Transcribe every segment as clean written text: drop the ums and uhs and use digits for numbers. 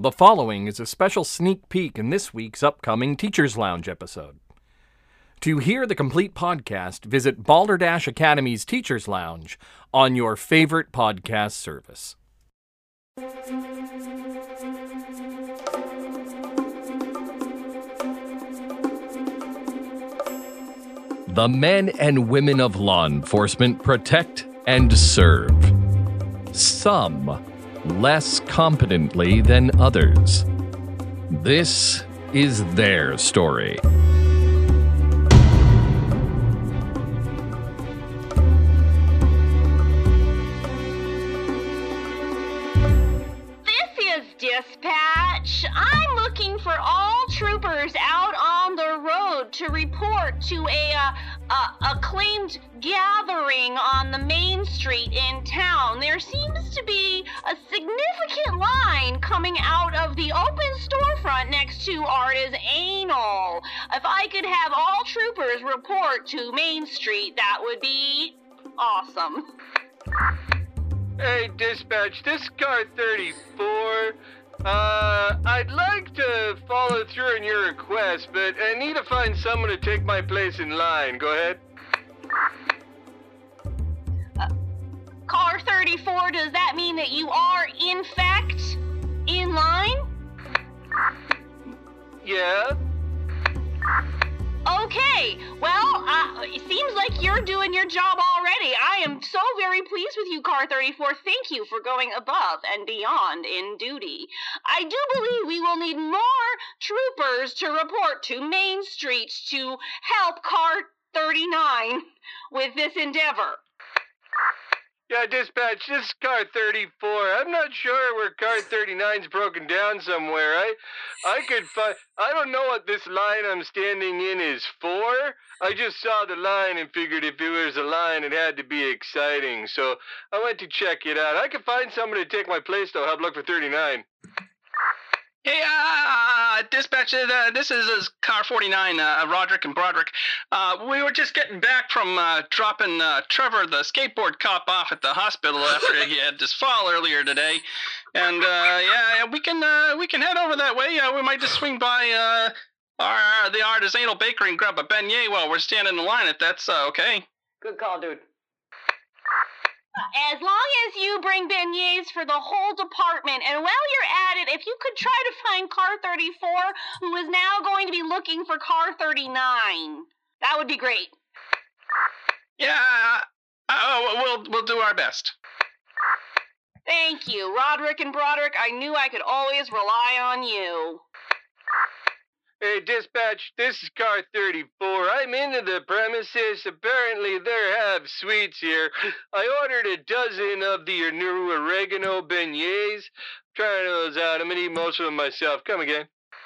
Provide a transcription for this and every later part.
The following is a special sneak peek in this week's upcoming Teachers Lounge episode. To hear the complete podcast, visit Balderdash Academy's Teachers Lounge on your favorite podcast service. The men and women of law enforcement protect and serve. Some less competently than others. This is their story. This is Dispatch. I'm looking for all troopers out on the road to report to a claimed gathering on the main street in town. There seems to be a significant line coming out of the open storefront next to Arta's Anal. If I could have all troopers report to Main Street, that would be awesome. Hey, Dispatch, this is car 34. I'd like to follow through on your request, but I need to find someone to take my place in line. Go ahead. Car 34, does that mean that you are, in fact, in line? Yeah? Okay, well, it seems like you're doing your job already. I am so very pleased with you, Car 34. Thank you for going above and beyond in duty. I do believe we will need more troopers to report to Main Street to help Car 39 with this endeavor. Yeah, Dispatch, this is car 34. I'm not sure where car 39's broken down somewhere. I could find... I don't know what this line I'm standing in is for. I just saw the line and figured if it was a line, it had to be exciting. So I went to check it out. I could find somebody to take my place, though. Help look for 39. Hey, Dispatch, this is car 49, Roderick and Broderick. We were just getting back from dropping Trevor, the skateboard cop, off at the hospital after he had this fall earlier today. And, we can head over that way. We might just swing by the Artisanal Bakery and grab a beignet while we're standing in line, if that's okay. Good call, dude. As long as you bring beignets for the whole department, and while you're at it, if you could try to find Car 34, who is now going to be looking for Car 39, that would be great. Yeah, we'll do our best. Thank you, Roderick and Broderick. I knew I could always rely on you. Hey, Dispatch, this is car 34. I'm into the premises. Apparently, they have sweets here. I ordered a dozen of the new oregano beignets. Trying those out. I'm going to eat most of them myself. Come again.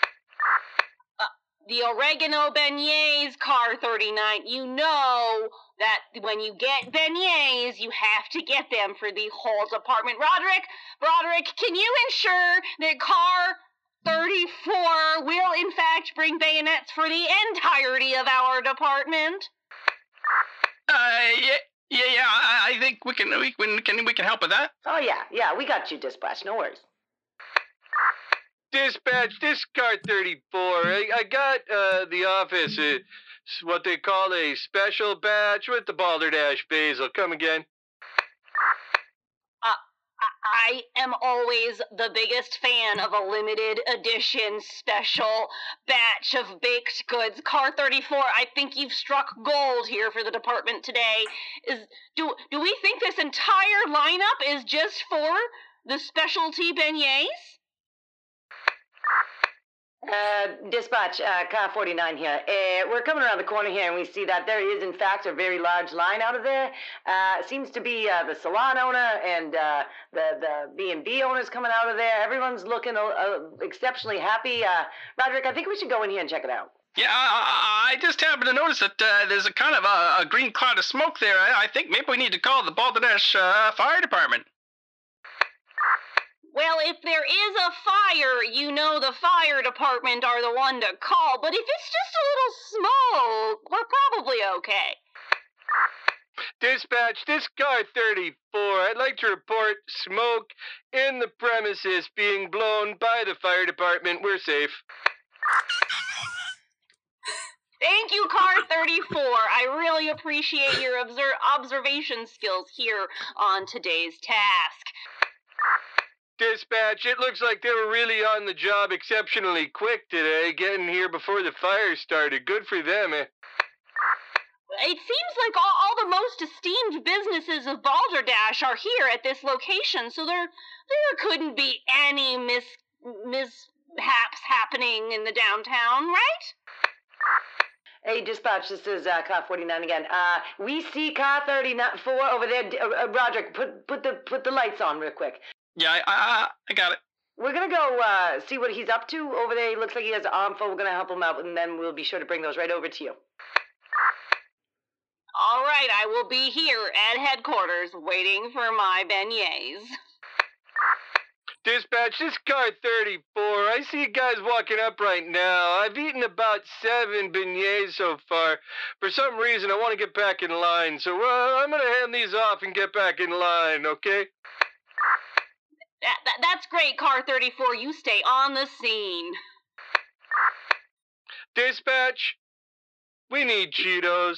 The oregano beignets, Car 39. You know that when you get beignets, you have to get them for the whole department. Broderick, can you ensure that Car 34 will, in fact, bring bayonets for the entirety of our department? Yeah, I think we can help with that. Oh, yeah, we got you, Dispatch. No worries. Dispatch, this is car 34. I got the office what they call a special batch with the Balderdash basil. Come again. I am always the biggest fan of a limited edition special batch of baked goods. Car 34, I think you've struck gold here for the department today. Do we think this entire lineup is just for the specialty beignets? Dispatch, car 49 here. We're coming around the corner here and we see that there is, in fact, a very large line out of there. Seems to be the salon owner and the B&B owners coming out of there. Everyone's looking exceptionally happy. Roderick, I think we should go in here and check it out. Yeah, I just happened to notice that there's a kind of a green cloud of smoke there. I think maybe we need to call the Balderdash Fire Department. Well, if there is a fire, you know the fire department are the one to call. But if it's just a little smoke, we're probably okay. Dispatch, this car 34. I'd like to report smoke in the premises being blown by the fire department. We're safe. Thank you, Car 34. I really appreciate your observation skills here on today's task. Dispatch, it looks like they were really on the job exceptionally quick today, getting here before the fire started. Good for them, eh? It seems like all the most esteemed businesses of Balderdash are here at this location, so there couldn't be any mishaps happening in the downtown, right? Hey, Dispatch, this is car 49 again. We see car 34 over there. Roderick, put the lights on real quick. Yeah, I got it. We're gonna go see what he's up to over there. He looks like he has an armful. We're gonna help him out, and then we'll be sure to bring those right over to you. All right, I will be here at headquarters waiting for my beignets. Dispatch, this car 34. I see you guys walking up right now. I've eaten about 7 beignets so far. For some reason, I want to get back in line, so I'm going to hand these off and get back in line, okay? That's great, Car 34. You stay on the scene. Dispatch, we need Cheetos.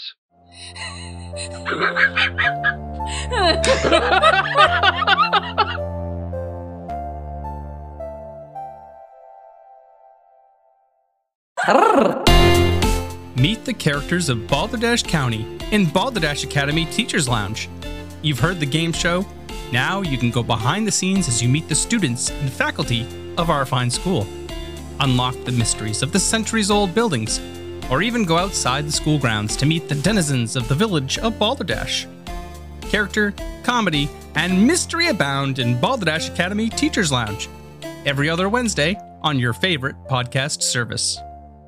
Meet the characters of Balderdash County in Balderdash Academy Teachers Lounge. You've heard the game show. Now you can go behind the scenes as you meet the students and faculty of our fine school. Unlock the mysteries of the centuries-old buildings, or even go outside the school grounds to meet the denizens of the village of Balderdash. Character, comedy, and mystery abound in Balderdash Academy Teachers Lounge. Every other Wednesday on your favorite podcast service.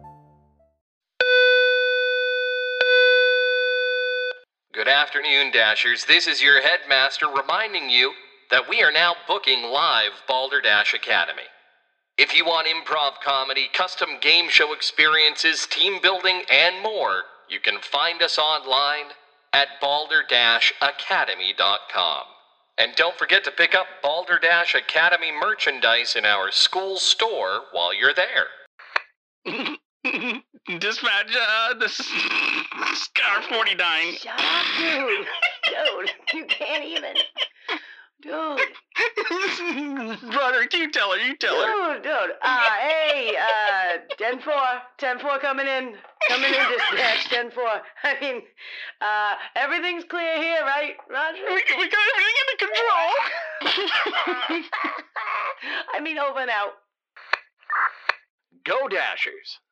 Good afternoon, Dashers. This is your headmaster reminding you that we are now booking live Balderdash Academy. If you want improv comedy, custom game show experiences, team building, and more, you can find us online at balderdashacademy.com. And don't forget to pick up Balderdash Academy merchandise in our school store while you're there. Dispatch, this is car 49. Shut up, dude. Dude, you can't even. Dude. Roderick, you tell her. Dude. Hey, 10-4 coming in. Dispatch, 10-4. I mean, everything's clear here, right, Roger? We got everything under control. I mean, over and out. Go Dashers!